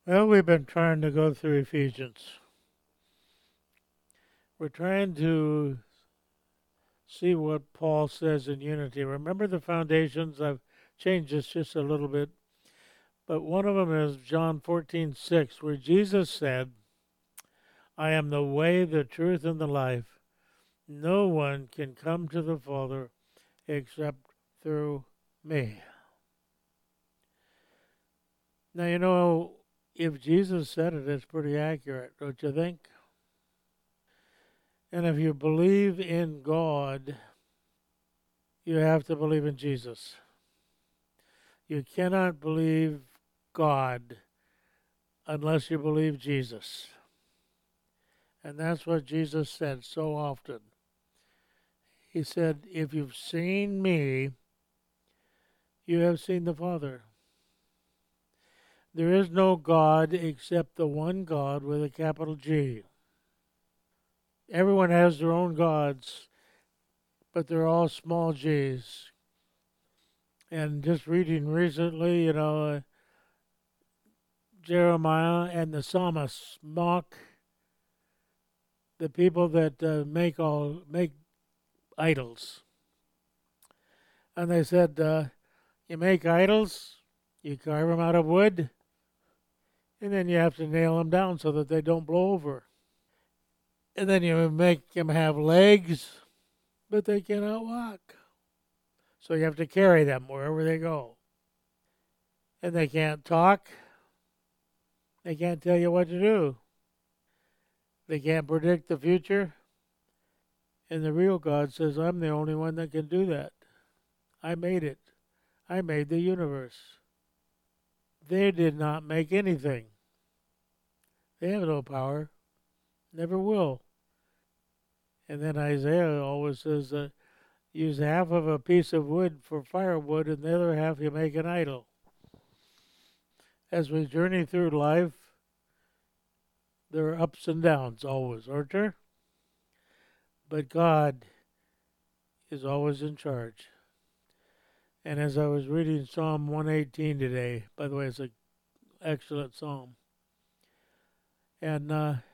Well, we've been trying to go through Ephesians. We're trying to see what Paul says in unity. Remember the foundations? I've changed this just a little bit. But one of them is John 14:6, where Jesus said, I am the way, the truth, and the life. No one can come to the Father except through me. Now, if Jesus said it, it's pretty accurate, don't you think? And if you believe in God, you have to believe in Jesus. You cannot believe God unless you believe Jesus. And that's what Jesus said so often. He said, if you've seen me, you have seen the Father. There is no God except the one God with a capital G. Everyone has their own gods, but they're all small g's. And just reading recently, Jeremiah and the psalmists mock the people that make idols. And they said, you make idols, you carve them out of wood, and then you have to nail them down so that they don't blow over. And then you make them have legs, but they cannot walk. So you have to carry them wherever they go. And they can't talk. They can't tell you what to do. They can't predict the future. And the real God says, I'm the only one that can do that. I made it. I made the universe. They did not make anything. They have no power. Never will. And then Isaiah always says, use half of a piece of wood for firewood and the other half you make an idol. As we journey through life, there are ups and downs always, aren't there? But God is always in charge. And as I was reading Psalm 118 today, by the way, it's an excellent psalm. And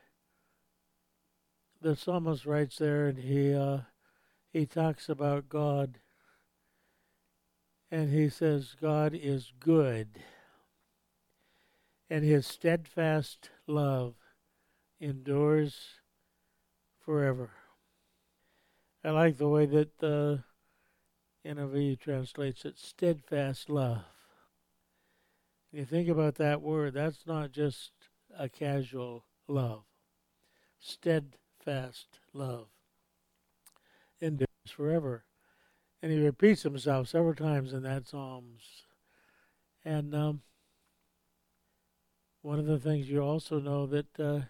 the psalmist writes there, and he talks about God, and he says God is good, and His steadfast love endures forever. I like the way that the NIV translates it, steadfast love. You think about that word, that's not just a casual love. Steadfast love endures forever. And he repeats himself several times in that Psalms. And one of the things you also know that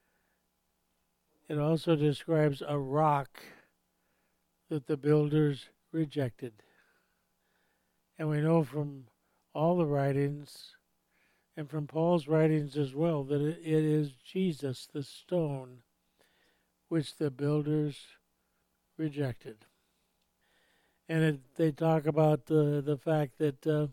it also describes a rock that the builders rejected. And we know from all the writings and from Paul's writings as well that it is Jesus, the stone, which the builders rejected. And they talk about the fact that the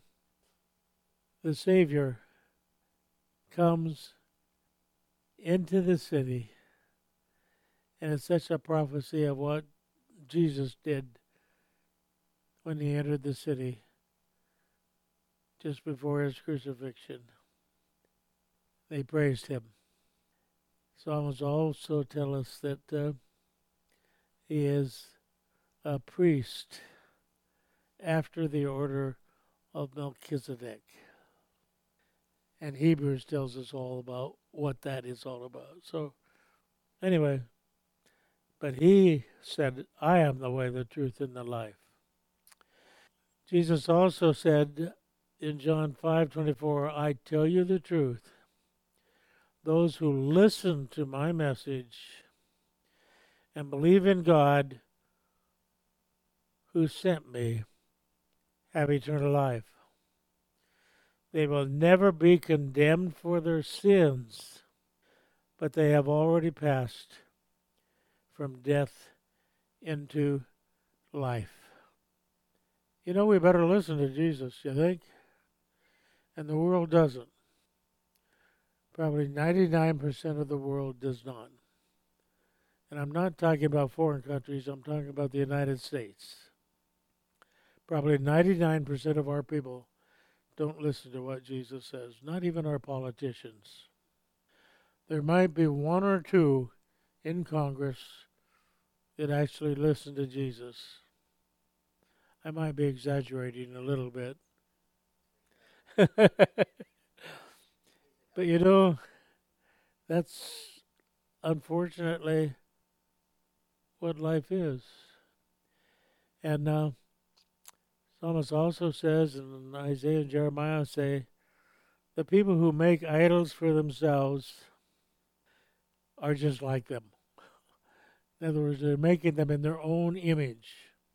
Savior comes into the city, and it's such a prophecy of what Jesus did when he entered the city just before his crucifixion. They praised him. Psalms also tell us that he is a priest after the order of Melchizedek. And Hebrews tells us all about what that is all about. So, anyway, but he said, I am the way, the truth, and the life. Jesus also said in John 5:24, I tell you the truth. Those who listen to my message and believe in God who sent me have eternal life. They will never be condemned for their sins, but they have already passed from death into life. We better listen to Jesus, you think? And the world doesn't. Probably 99% of the world does not. And I'm not talking about foreign countries, I'm talking about the United States. Probably 99% of our people don't listen to what Jesus says, not even our politicians. There might be one or two in Congress that actually listen to Jesus. I might be exaggerating a little bit. But you know, that's unfortunately what life is. And Psalmist also says, and Isaiah and Jeremiah say, the people who make idols for themselves are just like them. In other words, they're making them in their own image.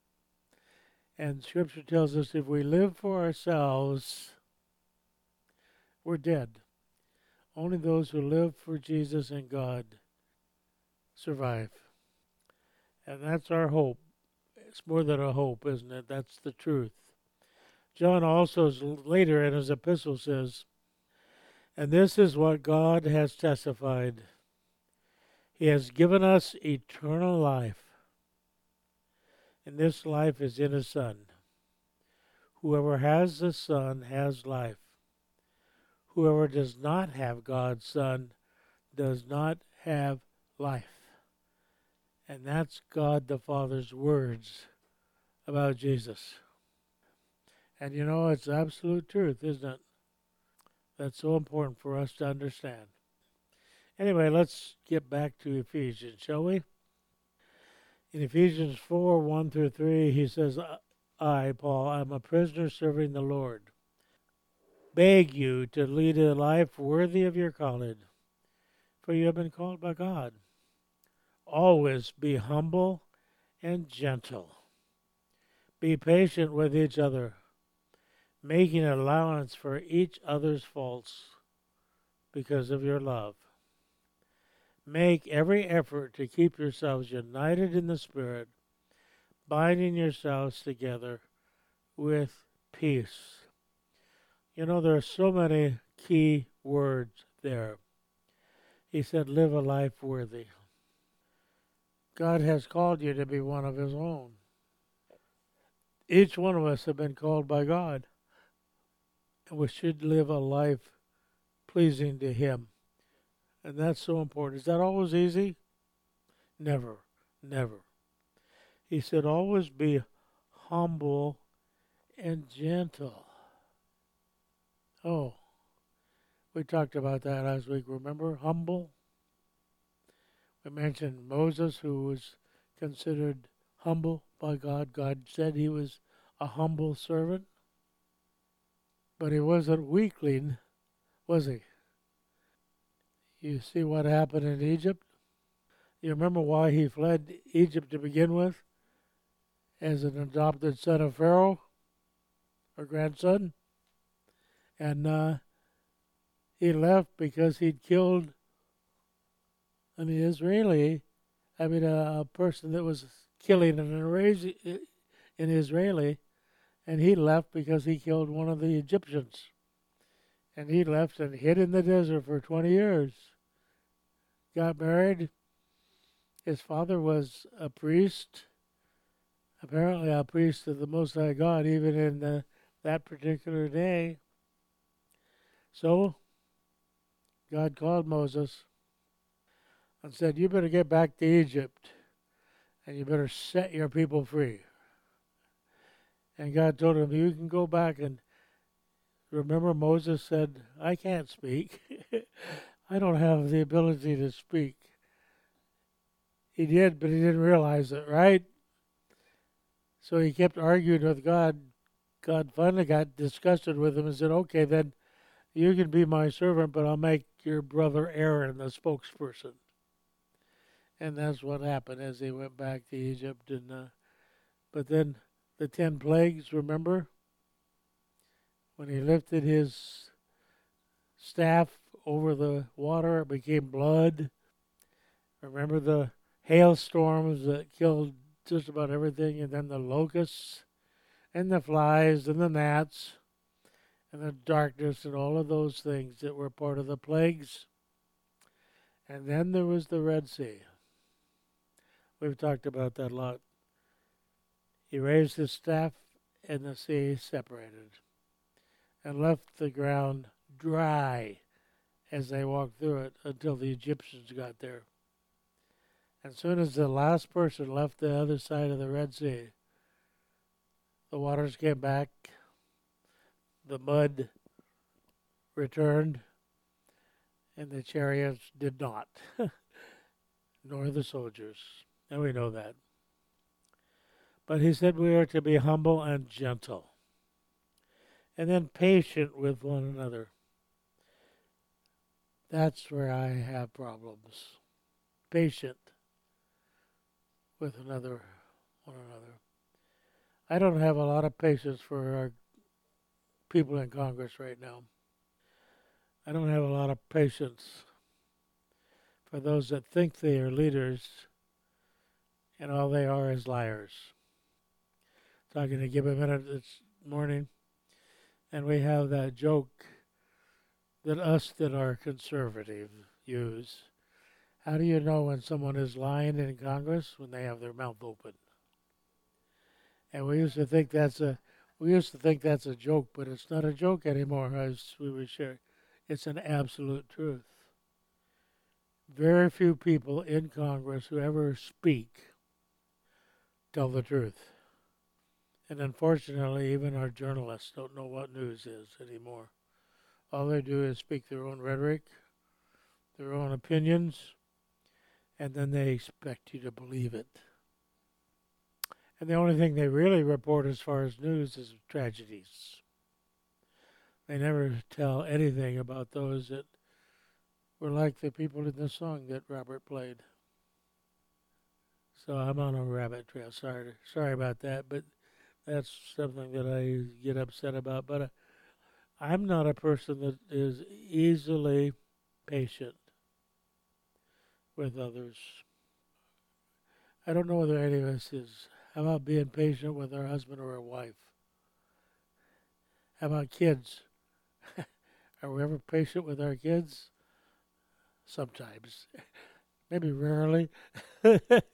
And Scripture tells us if we live for ourselves, we're dead. Only those who live for Jesus and God survive. And that's our hope. It's more than a hope, isn't it? That's the truth. John also later in his epistle says, and this is what God has testified. He has given us eternal life, and this life is in His Son. Whoever has the Son has life. Whoever does not have God's Son does not have life. And that's God the Father's words about Jesus. And you know, it's absolute truth, isn't it? That's so important for us to understand. Anyway, let's get back to Ephesians, shall we? In Ephesians 4, 1 through 3, he says, I, Paul, am a prisoner serving the Lord. Beg you to lead a life worthy of your calling, for you have been called by God. Always be humble and gentle. Be patient with each other, making allowance for each other's faults because of your love. Make every effort to keep yourselves united in the Spirit, binding yourselves together with peace. You know, there are so many key words there. He said, live a life worthy. God has called you to be one of His own. Each one of us have been called by God. And we should live a life pleasing to Him. And that's so important. Is that always easy? Never, never. He said, always be humble and gentle. Oh, we talked about that last week. Remember, humble? We mentioned Moses, who was considered humble by God. God said he was a humble servant. But he wasn't weakling, was he? You see what happened in Egypt? You remember why he fled Egypt to begin with? As an adopted son of Pharaoh, or grandson. And he left because he'd killed a person that was killing an Israeli, and he left because he killed one of the Egyptians. And he left and hid in the desert for 20 years. Got married. His father was a priest, apparently a priest of the Most High God, even in that particular day. So, God called Moses and said, you better get back to Egypt, and you better set your people free. And God told him, you can go back. And remember, Moses said, I can't speak. I don't have the ability to speak. He did, but he didn't realize it, right? So he kept arguing with God. God finally got disgusted with him and said, okay, then you can be my servant, but I'll make your brother Aaron the spokesperson. And that's what happened as they went back to Egypt. But then the 10 plagues, remember? When he lifted his staff over the water, it became blood. Remember the hailstorms that killed just about everything, and then the locusts, and the flies, and the gnats, and the darkness, and all of those things that were part of the plagues. And then there was the Red Sea. We've talked about that a lot. He raised his staff, and the sea separated and left the ground dry as they walked through it until the Egyptians got there. As soon as the last person left the other side of the Red Sea, the waters came back, the mud returned, and the chariots did not, nor the soldiers. And we know that. But he said we are to be humble and gentle, and then patient with one another. That's where I have problems. Patient with one another. I don't have a lot of patience for our people in Congress right now. I don't have a lot of patience for those that think they are leaders and all they are is liars. Talking to Give a Minute this morning, and we have that joke that us that are conservative use. How do you know when someone is lying in Congress? When they have their mouth open. And we used to think that's a joke, but it's not a joke anymore, as we were sharing. It's an absolute truth. Very few people in Congress who ever speak tell the truth. And unfortunately, even our journalists don't know what news is anymore. All they do is speak their own rhetoric, their own opinions, and then they expect you to believe it. And the only thing they really report as far as news is tragedies. They never tell anything about those that were like the people in the song that Robert played. So I'm on a rabbit trail. Sorry about that, but that's something that I get upset about. But I'm not a person that is easily patient with others. I don't know whether any of us is. How about being patient with our husband or our wife? How about kids? Are we ever patient with our kids? Sometimes. Maybe rarely. But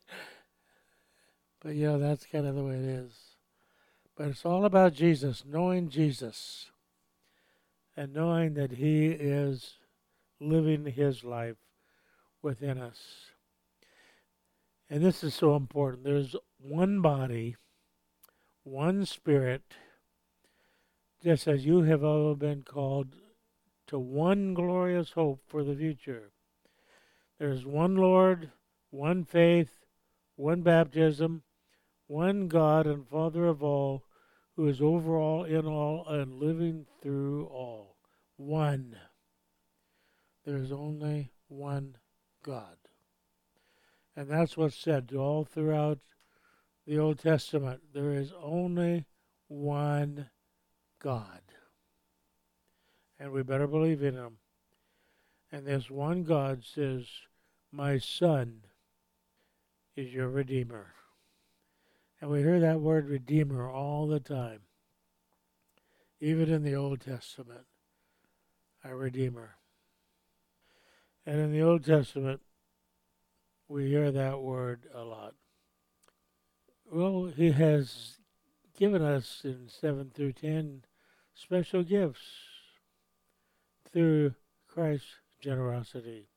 that's kind of the way it is. But it's all about Jesus, knowing Jesus, and knowing that He is living His life within us. And this is so important. There's one body, one Spirit, just as you have all been called to one glorious hope for the future. There's one Lord, one faith, one baptism, one God and Father of all, who is over all, in all, and living through all. One. There is only one God. And that's what's said all throughout the Old Testament. There is only one God. And we better believe in Him. And this one God says, my Son is your Redeemer. And we hear that word Redeemer all the time. Even in the Old Testament. Our Redeemer. And in the Old Testament, we hear that word a lot. Well, He has given us in 7 through 10 special gifts through Christ's generosity.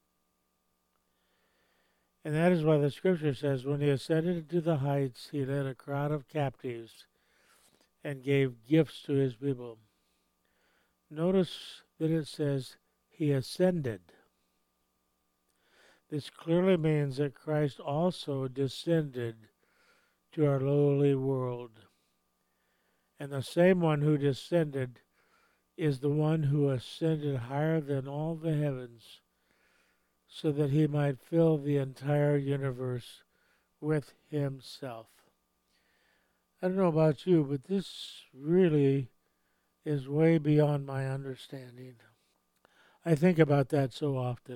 And that is why the scripture says, when He ascended into the heights, He led a crowd of captives and gave gifts to His people. Notice that it says He ascended. This clearly means that Christ also descended to our lowly world. And the same one who descended is the one who ascended higher than all the heavens, so that He might fill the entire universe with Himself. I don't know about you, but this really is way beyond my understanding. I think about that so often.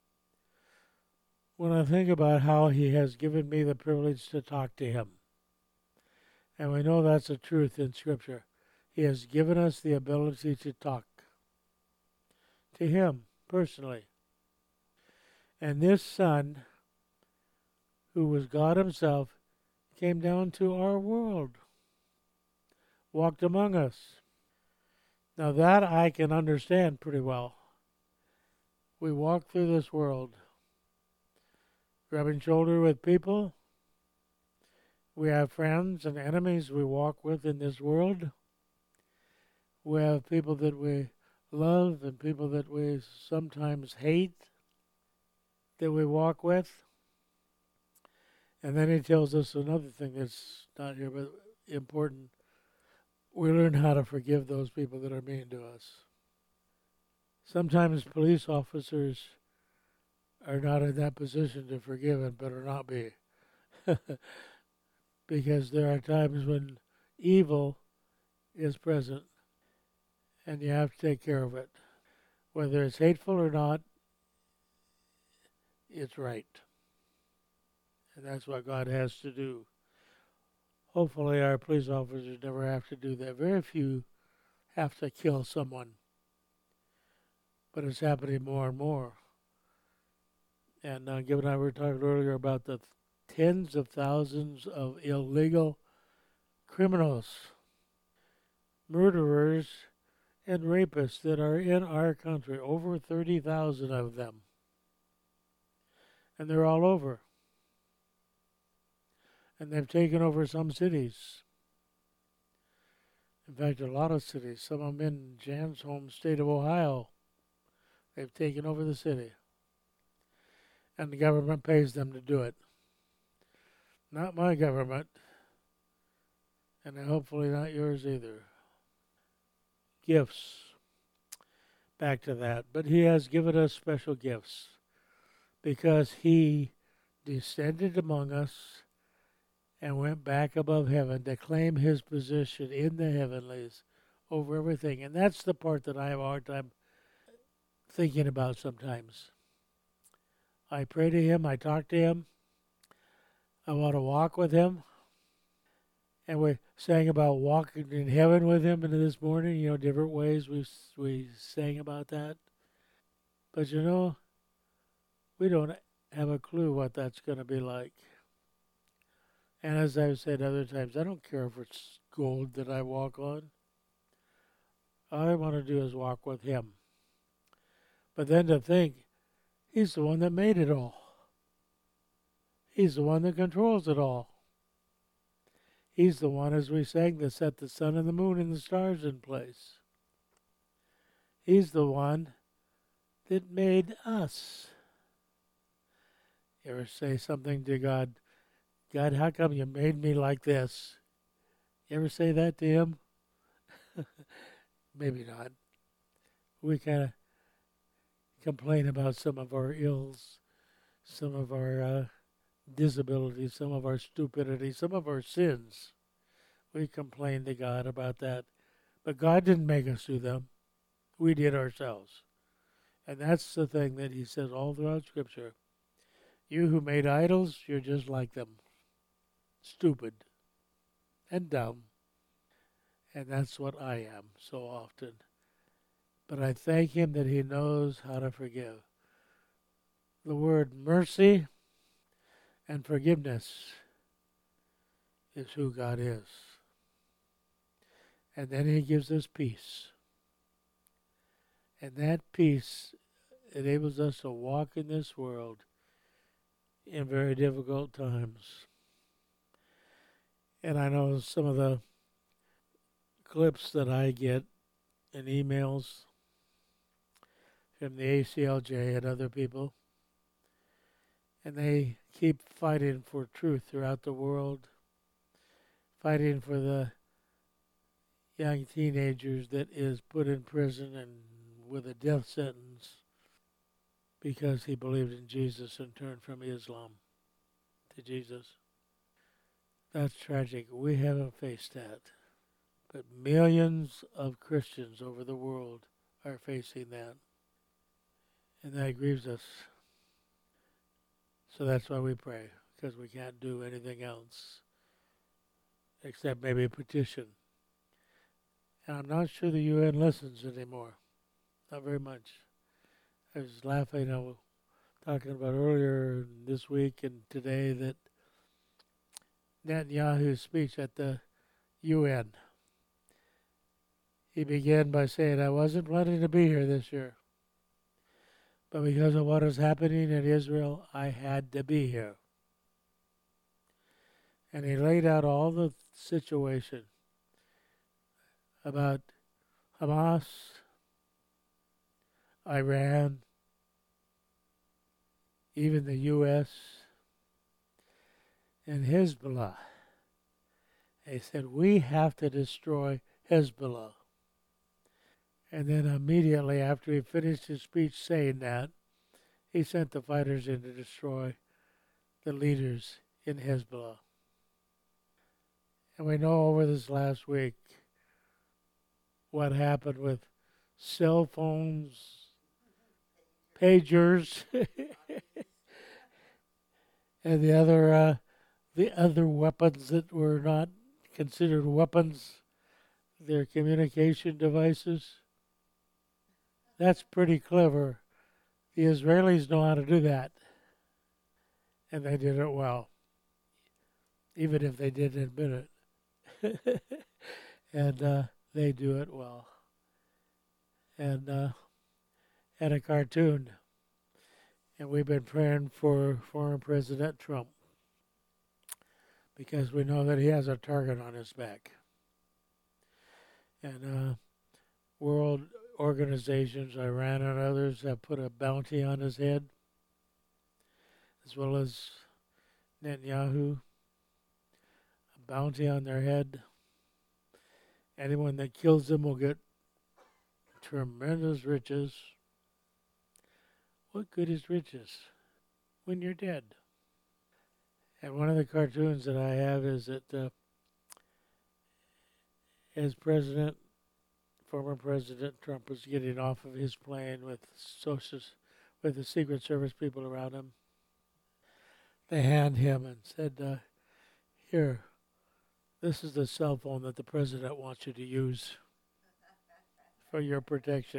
When I think about how He has given me the privilege to talk to Him. And we know that's a truth in Scripture. He has given us the ability to talk to Him personally. And this Son, who was God Himself, came down to our world, walked among us. Now that I can understand pretty well. We walk through this world, rubbing shoulder with people. We have friends and enemies we walk with in this world. We have people that we love and people that we sometimes hate that we walk with. And then he tells us another thing that's not here but important. We learn how to forgive those people that are mean to us. Sometimes police officers are not in that position to forgive and better not be. Because there are times when evil is present and you have to take care of it. Whether it's hateful or not, it's right. And that's what God has to do. Hopefully our police officers never have to do that. Very few have to kill someone. But it's happening more and more. And Gib and I were talking earlier about the tens of thousands of illegal criminals, murderers, and rapists that are in our country. Over 30,000 of them. And they're all over. And they've taken over some cities. In fact, a lot of cities, some of them in Jan's home state of Ohio, they've taken over the city. And the government pays them to do it. Not my government, and hopefully not yours either. Gifts. Back to that. But He has given us special gifts because He descended among us and went back above heaven to claim His position in the heavenlies over everything. And that's the part that I have a hard time thinking about sometimes. I pray to Him, I talk to Him, I want to walk with Him. And we sang about walking in heaven with Him this morning, different ways we sang about that. But we don't have a clue what that's going to be like. And as I've said other times, I don't care if it's gold that I walk on. All I want to do is walk with Him. But then to think, He's the one that made it all. He's the one that controls it all. He's the one, as we sang, that set the sun and the moon and the stars in place. He's the one that made us. You ever say something to God, God, how come you made me like this? You ever say that to Him? Maybe not. We kind of complain about some of our ills, some of our disabilities, some of our stupidity, some of our sins. We complain to God about that. But God didn't make us do them. We did ourselves. And that's the thing that He says all throughout Scripture. You who made idols, you're just like them. Stupid and dumb. And that's what I am so often. But I thank Him that He knows how to forgive. The word mercy and forgiveness is who God is. And then He gives us peace. And that peace enables us to walk in this world in very difficult times. And I know some of the clips that I get in emails from the ACLJ and other people, and they keep fighting for truth throughout the world, fighting for the young teenagers that is put in prison and with a death sentence because he believed in Jesus and turned from Islam to Jesus. That's tragic. We haven't faced that. But millions of Christians over the world are facing that. And that grieves us. So that's why we pray, because we can't do anything else except maybe a petition. And I'm not sure the UN listens anymore. Not very much. I was laughing talking about earlier this week and today that Netanyahu's speech at the UN, he began by saying, I wasn't planning to be here this year, but because of what is happening in Israel, I had to be here. And he laid out all the situation about Hamas, Iran, even the U.S., and Hezbollah. They said, we have to destroy Hezbollah. And then immediately after he finished his speech saying that, he sent the fighters in to destroy the leaders in Hezbollah. And we know over this last week what happened with cell phones, pagers, and the other weapons that were not considered weapons, their communication devices. That's pretty clever. The Israelis know how to do that, and they did it well, even if they didn't admit it. And they do it well. And a cartoon. And we've been praying for former President Trump because we know that he has a target on his back. And world organizations, Iran and others, have put a bounty on his head, as well as Netanyahu, a bounty on their head. Anyone that kills them will get tremendous riches. What good is riches when you're dead? And one of the cartoons that I have is that as former President Trump was getting off of his plane with the Secret Service people around him, they hand him and said, here, this is the cell phone that the president wants you to use for your protection.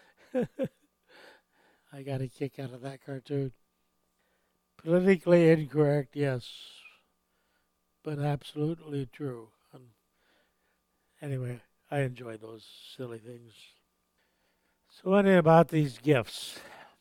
I got a kick out of that cartoon. Politically incorrect, yes, but absolutely true. Anyway, I enjoy those silly things. So what about these gifts?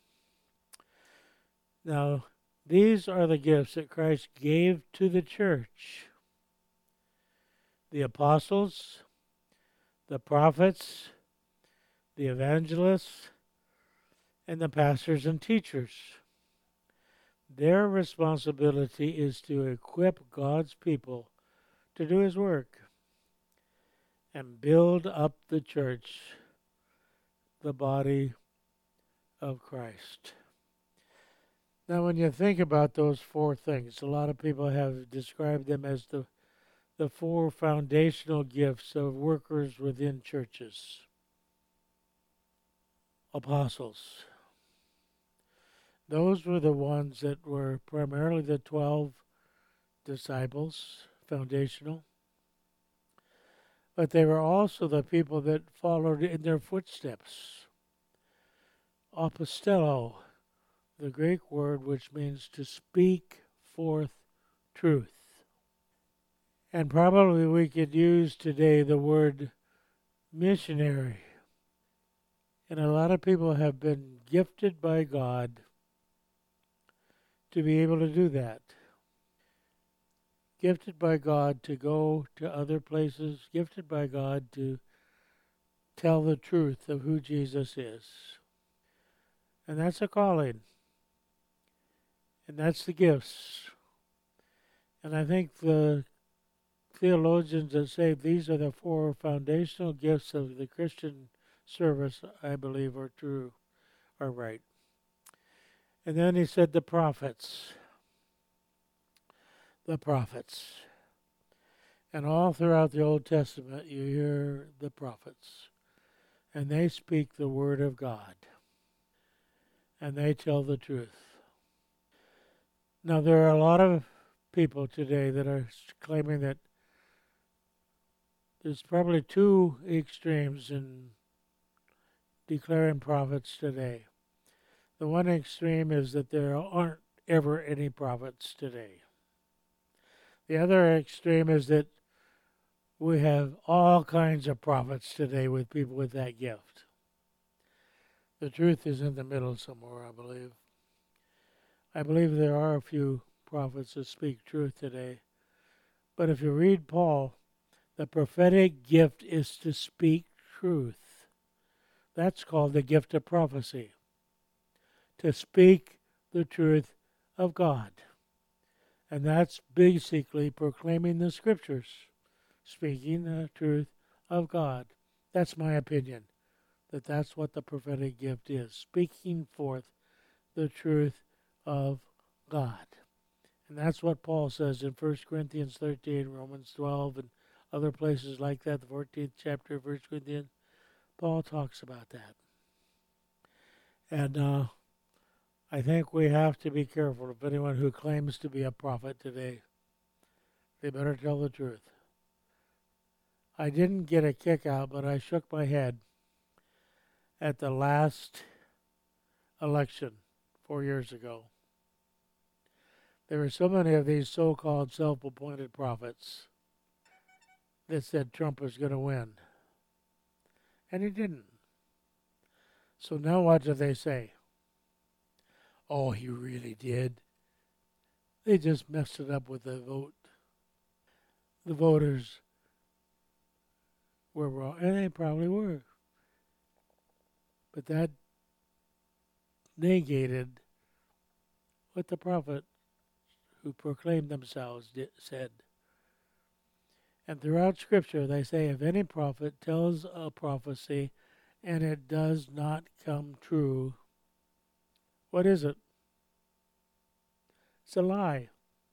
Now, these are the gifts that Christ gave to the church. The apostles, the prophets, the evangelists, and the pastors and teachers. Their responsibility is to equip God's people to do His work and build up the church, the body of Christ. Now, when you think about those four things, a lot of people have described them as the four foundational gifts of workers within churches. Apostles. Those were the ones that were primarily the 12 disciples, foundational. But they were also the people that followed in their footsteps. Apostello, the Greek word which means to speak forth truth. And probably we could use today the word missionary. And a lot of people have been gifted by God to be able to do that. Gifted by God to go to other places. Gifted by God to tell the truth of who Jesus is. And that's a calling. And that's the gifts. And I think the theologians that say these are the four foundational gifts of the Christian service, I believe, are true, are right. And then he said the prophets. The prophets. And all throughout the Old Testament you hear the prophets. And they speak the word of God. And they tell the truth. Now there are a lot of people today that are claiming that there's probably two extremes in declaring prophets today. The one extreme is that there aren't ever any prophets today. The other extreme is that we have all kinds of prophets today with people with that gift. The truth is in the middle somewhere, I believe. I believe there are a few prophets that speak truth today. But if you read Paul, the prophetic gift is to speak truth. That's called the gift of prophecy. To speak the truth of God. And that's basically proclaiming the Scriptures. Speaking the truth of God. That's my opinion. That's what the prophetic gift is. Speaking forth the truth of God. And that's what Paul says in 1 Corinthians 13, Romans 12, and other places like that, the 14th chapter of 1 Corinthians. Paul talks about that. And I think we have to be careful of anyone who claims to be a prophet today. They better tell the truth. I didn't get a kick out, but I shook my head at the last election 4 years ago. There were so many of these so-called self-appointed prophets that said Trump was going to win. And he didn't. So now what do they say? Oh, he really did. They just messed it up with the vote. The voters were wrong, and they probably were. But that negated what the prophet who proclaimed themselves said. And throughout Scripture, they say if any prophet tells a prophecy and it does not come true, what is it? It's a lie.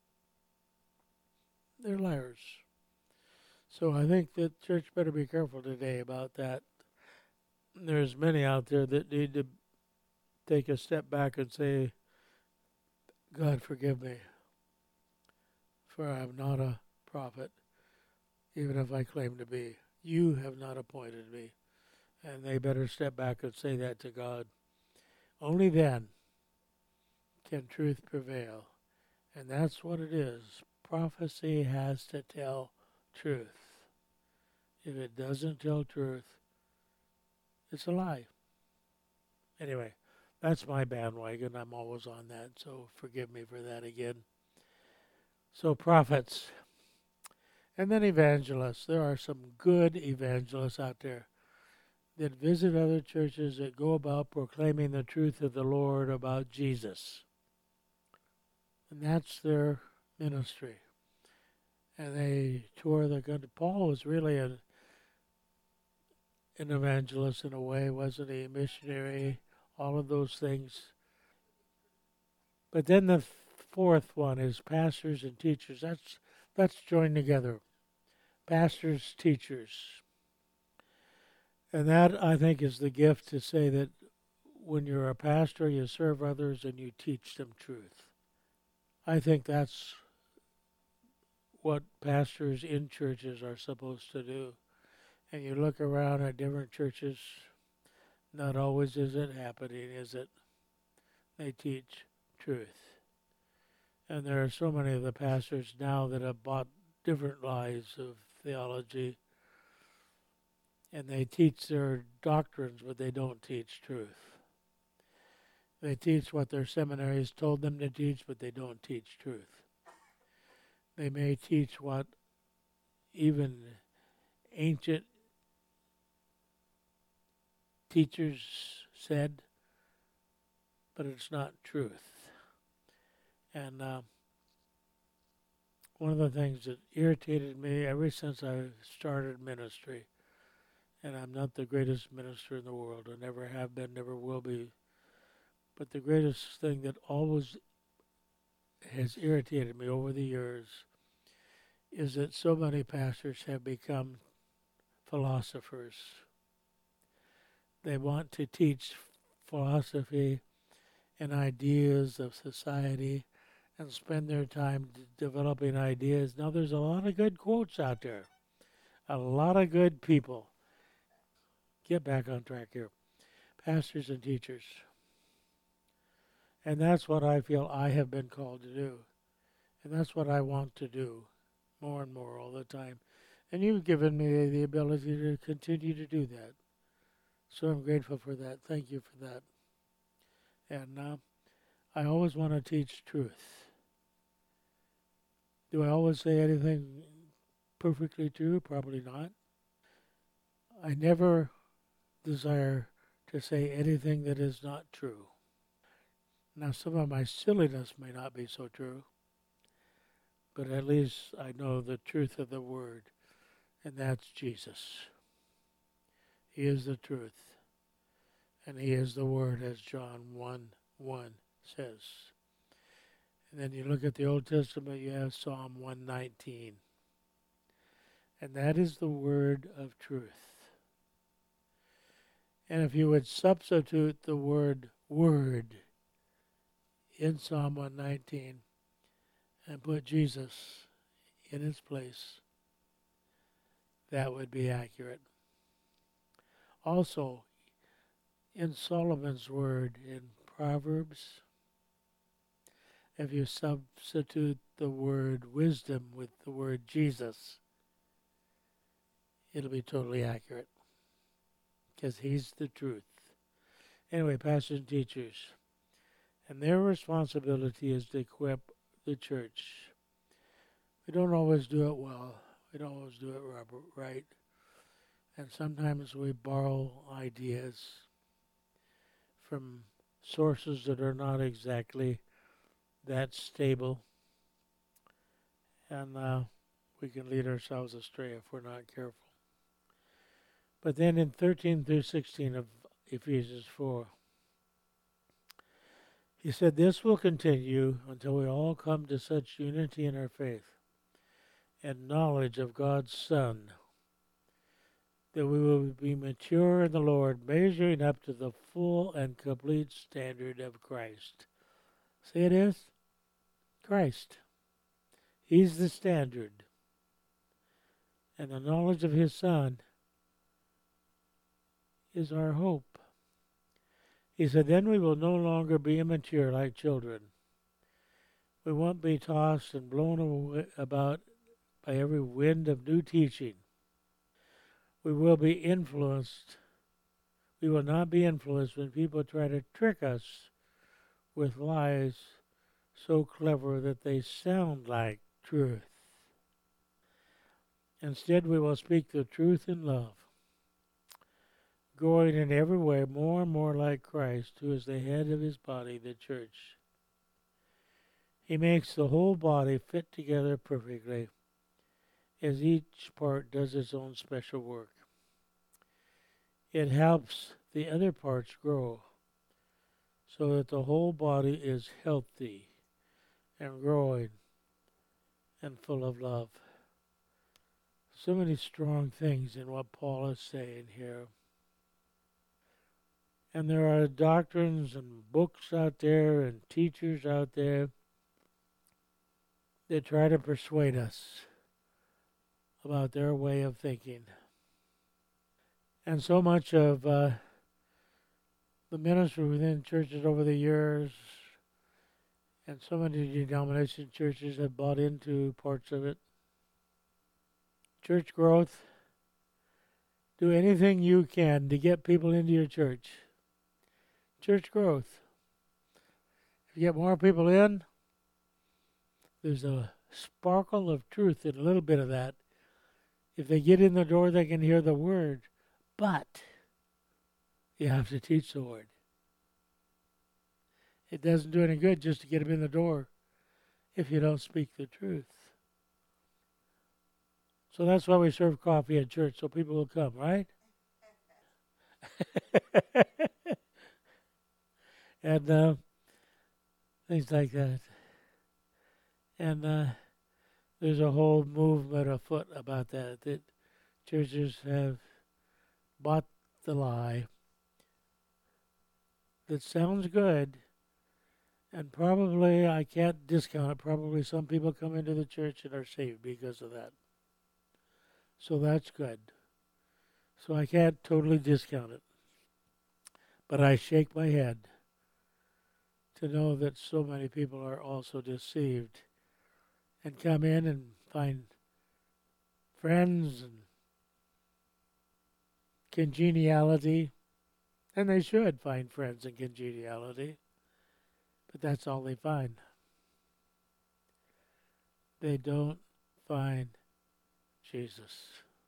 They're liars. So I think the church better be careful today about that. There's many out there that need to take a step back and say, God forgive me, for I am not a prophet, even if I claim to be. You have not appointed me. And they better step back and say that to God. Only then can truth prevail. And that's what it is. Prophecy has to tell truth. If it doesn't tell truth, it's a lie. Anyway, that's my bandwagon. I'm always on that, so forgive me for that again. So prophets. And then evangelists. There are some good evangelists out there that visit other churches that go about proclaiming the truth of the Lord about Jesus. And that's their ministry. And they tour the country. Paul was really an evangelist in a way, wasn't he? Missionary, all of those things. But then the fourth one is pastors and teachers. That's joined together. Pastors, teachers. And that, I think, is the gift to say that when you're a pastor, you serve others and you teach them truth. I think that's what pastors in churches are supposed to do. And you look around at different churches, not always is it happening, is it? They teach truth. And there are so many of the pastors now that have bought different lies of theology. And they teach their doctrines, but they don't teach truth. They teach what their seminaries told them to teach, but they don't teach truth. They may teach what even ancient teachers said, but it's not truth. And one of the things that irritated me ever since I started ministry, and I'm not the greatest minister in the world, I never have been, never will be, but the greatest thing that always has irritated me over the years is that so many pastors have become philosophers. They want to teach philosophy and ideas of society and spend their time developing ideas. Now, there's a lot of good quotes out there, a lot of good people. Get back on track here. Pastors and teachers. And that's what I feel I have been called to do. And that's what I want to do more and more all the time. And you've given me the ability to continue to do that. So I'm grateful for that. Thank you for that. And I always want to teach truth. Do I always say anything perfectly true? Probably not. I never desire to say anything that is not true. Now, some of my silliness may not be so true, but at least I know the truth of the Word, and that's Jesus. He is the truth, and He is the Word, as John 1:1 says. And then you look at the Old Testament, you have Psalm 119, and that is the word of truth. And if you would substitute the word word in Psalm 119 and put Jesus in its place, that would be accurate. Also, in Solomon's word in Proverbs, if you substitute the word wisdom with the word Jesus, it'll be totally accurate, because He's the truth. Anyway, pastors and teachers, and their responsibility is to equip the church. We don't always do it well. We don't always do it right. And sometimes we borrow ideas from sources that are not exactly that stable. And we can lead ourselves astray if we're not careful. But then in 13 through 16 of Ephesians 4, he said, "This will continue until we all come to such unity in our faith and knowledge of God's Son, that we will be mature in the Lord, measuring up to the full and complete standard of Christ." See, it is Christ. He's the standard. And the knowledge of His Son is our hope. He said, "Then we will no longer be immature like children. We won't be tossed and blown about by every wind of new teaching. We will be influenced. We will not be influenced when people try to trick us with lies so clever that they sound like truth. Instead, we will speak the truth in love, growing in every way more and more like Christ, who is the head of His body, the church. He makes the whole body fit together perfectly, as each part does its own special work. It helps the other parts grow, so that the whole body is healthy and growing and full of love." So many strong things in what Paul is saying here. And there are doctrines and books out there and teachers out there that try to persuade us about their way of thinking. And so much of the ministry within churches over the years, and so many denomination churches have bought into parts of it. Church growth. Do anything you can to get people into your church. Church growth. If you get more people in, there's a sparkle of truth in a little bit of that. If they get in the door, they can hear the word. But you have to teach the word. It doesn't do any good just to get them in the door if you don't speak the truth. So that's why we serve coffee at church, so people will come, right? And things like that. And there's a whole movement afoot about that churches have bought the lie that sounds good, and probably, I can't discount it, probably some people come into the church and are saved because of that. So that's good. So I can't totally discount it. But I shake my head to know that so many people are also deceived and come in and find friends and congeniality. And they should find friends and congeniality, but that's all they find. They don't find Jesus.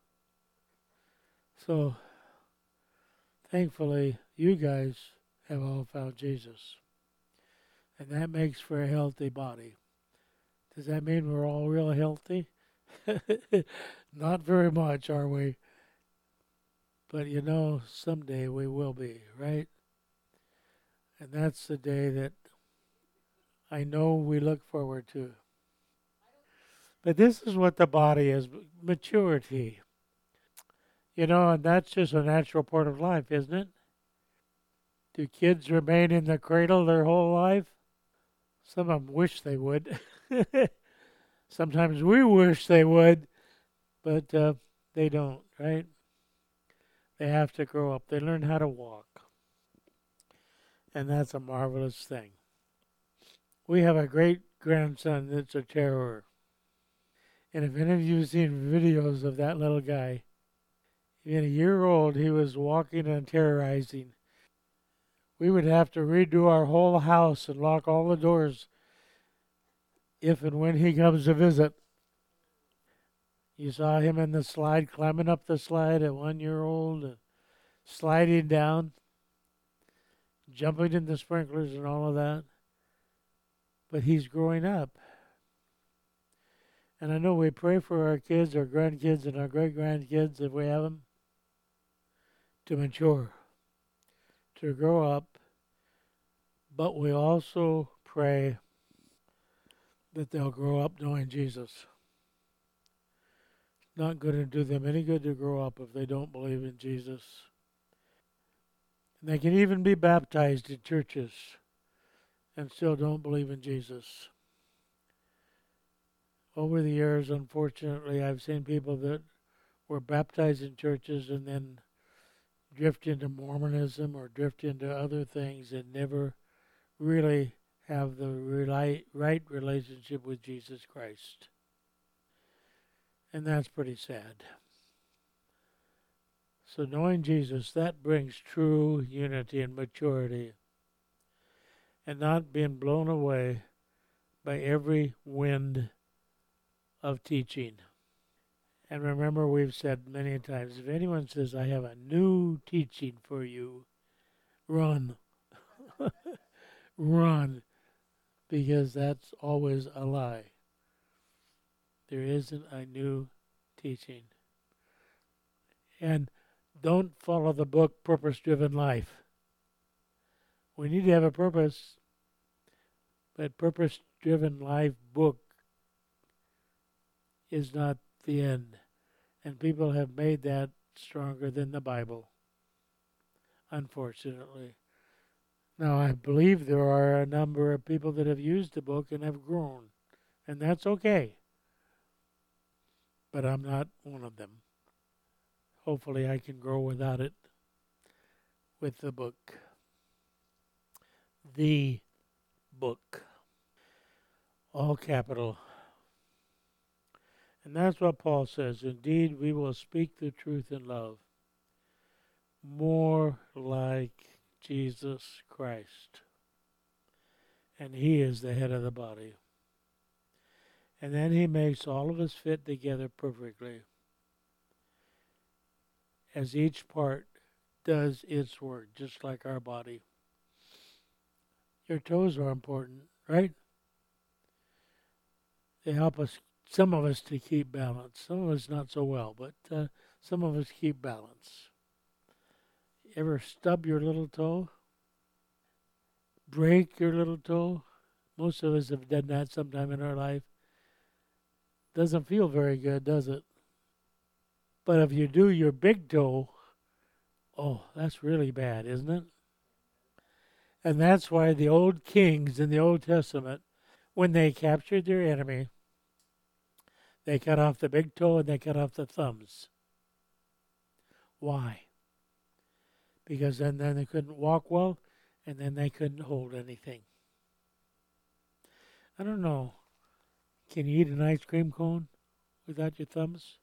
So, thankfully, you guys have all found Jesus. And that makes for a healthy body. Does that mean we're all real healthy? Not very much, are we? But someday we will be, right? And that's the day that I know we look forward to. But this is what the body is, maturity. And that's just a natural part of life, isn't it? Do kids remain in the cradle their whole life? Some of them wish they would. Sometimes we wish they would, but they don't, right? They have to grow up. They learn how to walk. And that's a marvelous thing. We have a great grandson that's a terror. And if any of you have seen videos of that little guy, in a year old, he was walking and terrorizing. We would have to redo our whole house and lock all the doors if and when he comes to visit. You saw him in the slide, climbing up the slide at 1 year old, sliding down, jumping in the sprinklers and all of that. But he's growing up. And I know we pray for our kids, our grandkids, and our great-grandkids, if we have them, to mature, to grow up. But we also pray that they'll grow up knowing Jesus. It's not going to do them any good to grow up if they don't believe in Jesus. And they can even be baptized in churches and still don't believe in Jesus. Over the years, unfortunately, I've seen people that were baptized in churches and then drift into Mormonism or drift into other things and never really have the right relationship with Jesus Christ. And that's pretty sad. So knowing Jesus, that brings true unity and maturity, and not being blown away by every wind of teaching. And remember, we've said many times, if anyone says, I have a new teaching for you, run. Run. Because that's always a lie. There isn't a new teaching. And don't follow the book Purpose Driven Life. We need to have a purpose, but Purpose Driven Life book is not the end. And people have made that stronger than the Bible, unfortunately. Now, I believe there are a number of people that have used the book and have grown, and that's okay. But I'm not one of them. Hopefully I can grow without it, with the book. The book. All capital. And that's what Paul says. Indeed, we will speak the truth in love. More like Jesus Christ. And he is the head of the body. And then he makes all of us fit together perfectly, as each part does its work, just like our body. Your toes are important, right? They help us, some of us, to keep balance. Some of us not so well, but some of us keep balance. Ever stub your little toe? Break your little toe? Most of us have done that sometime in our life. Doesn't feel very good, does it? But if you do your big toe, oh, that's really bad, isn't it? And that's why the old kings in the Old Testament, when they captured their enemy, they cut off the big toe and they cut off the thumbs. Why? Because then they couldn't walk well, and then they couldn't hold anything. I don't know. Can you eat an ice cream cone without your thumbs?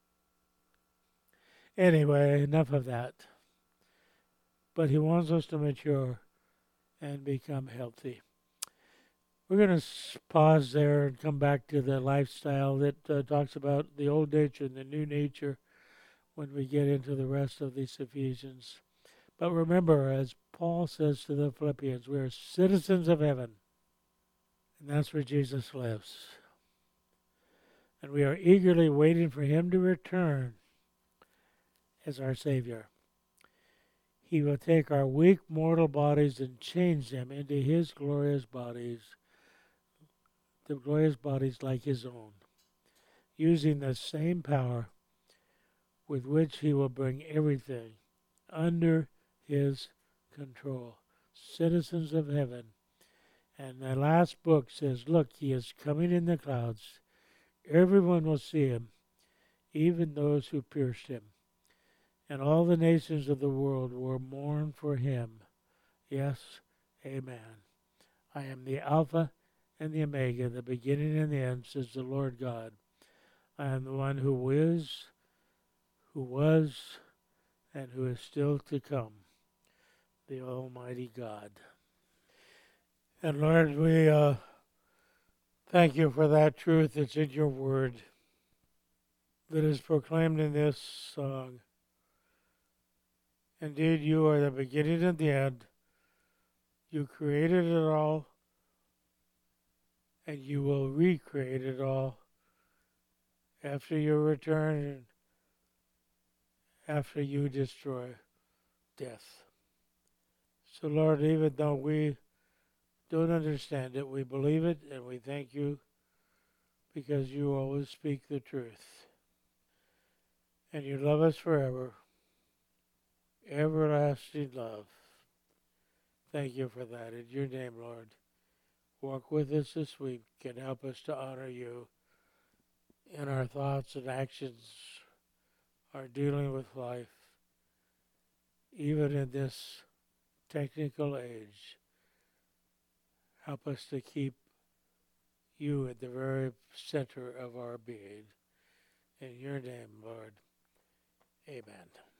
Anyway, enough of that. But he wants us to mature and become healthy. We're going to pause there and come back to the lifestyle that talks about the old nature and the new nature when we get into the rest of these Ephesians. But remember, as Paul says to the Philippians, we are citizens of heaven, and that's where Jesus lives. And we are eagerly waiting for him to return as our Savior. He will take our weak mortal bodies and change them into his glorious bodies, the glorious bodies like his own, using the same power with which he will bring everything under his control. Citizens of heaven. And the last book says, look, he is coming in the clouds. Everyone will see him, even those who pierced him. And all the nations of the world will mourn for him. Yes, amen. I am the Alpha and the Omega, the beginning and the end, says the Lord God. I am the one who is, who was, and who is still to come, the Almighty God. And Lord, we thank you for that truth that's in your word, that is proclaimed in this song. Indeed, you are the beginning and the end. You created it all, and you will recreate it all after your return and after you destroy death. So, Lord, even though we don't understand it, we believe it, and we thank you because you always speak the truth. And you love us forever. Everlasting love. Thank you for that. In your name, Lord, walk with us this week and help us to honor you in our thoughts and actions, our dealing with life, even in this technical age. Help us to keep you at the very center of our being. In your name, Lord, amen.